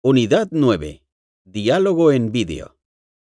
Unidad 9. Diálogo en vídeo.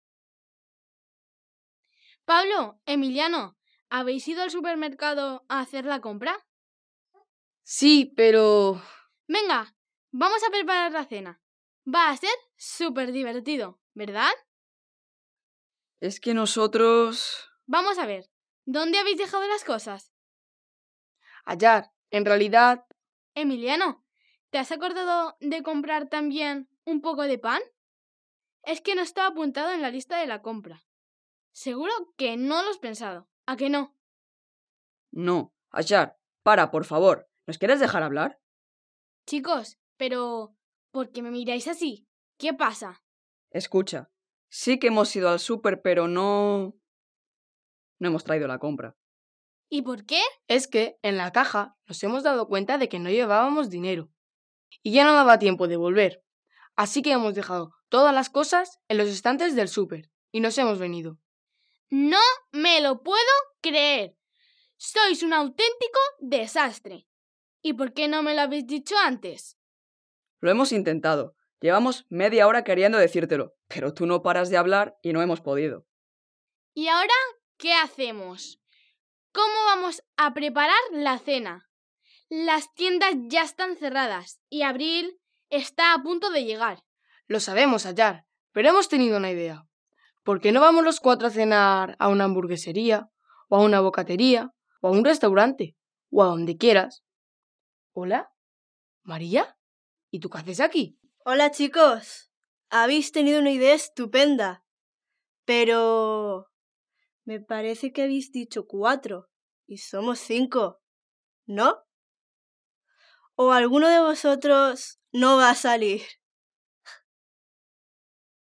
Pablo, Emiliano, ¿habéis ido al supermercado a hacer la compra? Sí, pero... Venga, vamos a preparar la cena. Va a ser súper divertido, ¿verdad? Es que nosotros... Vamos a ver, ¿dónde habéis dejado las cosas? Ayer, en realidad... Emiliano, ¿te has acordado de comprar también un poco de pan? Es que no estaba apuntado en la lista de la compra. Seguro que no lo has pensado. ¿A que no? No, Ayer, para, por favor. ¿Nos quieres dejar hablar? Chicos, pero... ¿por qué me miráis así? ¿Qué pasa? Escucha, sí que hemos ido al súper, pero no hemos traído la compra. ¿Y por qué? Es que en la caja nos hemos dado cuenta de que no llevábamos dinero y ya no daba tiempo de volver. Así que hemos dejado todas las cosas en los estantes del súper y nos hemos venido. No me lo puedo creer. Sois un auténtico desastre. ¿Y por qué no me lo habéis dicho antes? Lo hemos intentado. Llevamos media hora queriendo decírtelo, pero tú no paras de hablar y no hemos podido. ¿Y ahora qué hacemos? ¿Cómo vamos a preparar la cena? Las tiendas ya están cerradas y abril está a punto de llegar. Lo sabemos, Ayer, pero hemos tenido una idea. ¿Por qué no vamos los 4 a cenar a una hamburguesería, o a una bocatería, o a un restaurante, o a donde quieras? ¿Hola? ¿María? ¿Y tú qué haces aquí? Hola chicos, habéis tenido una idea estupenda, pero me parece que habéis dicho 4 y somos 5, ¿no? ¿O alguno de vosotros no va a salir?